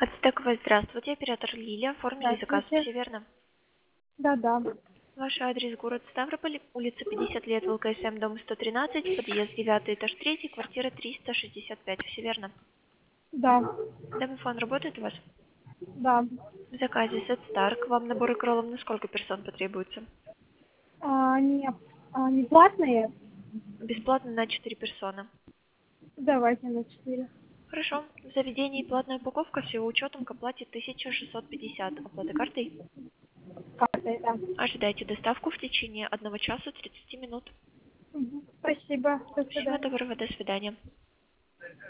Ацтековая, здравствуйте, оператор Лилия. Оформили заказ, Здравствуйте. все верно? Да-да. Ваш адрес город Ставрополь, улица 50 лет, ЛКСМ, дом 113, подъезд 9, этаж 3, квартира 365, все верно? Да. Домофон работает у вас? Да. В заказе Сет Стар, к вам набор кролом на сколько персон потребуется? Они платные? Бесплатно на 4 персоны. Давайте на 4. Хорошо. В заведении платная упаковка, с его учетом к оплате 1650. Оплата картой? Картой, да. Ожидайте доставку в течение 1 часа 30 минут. Мгм. Спасибо. До Всего свидания. доброго, до свидания.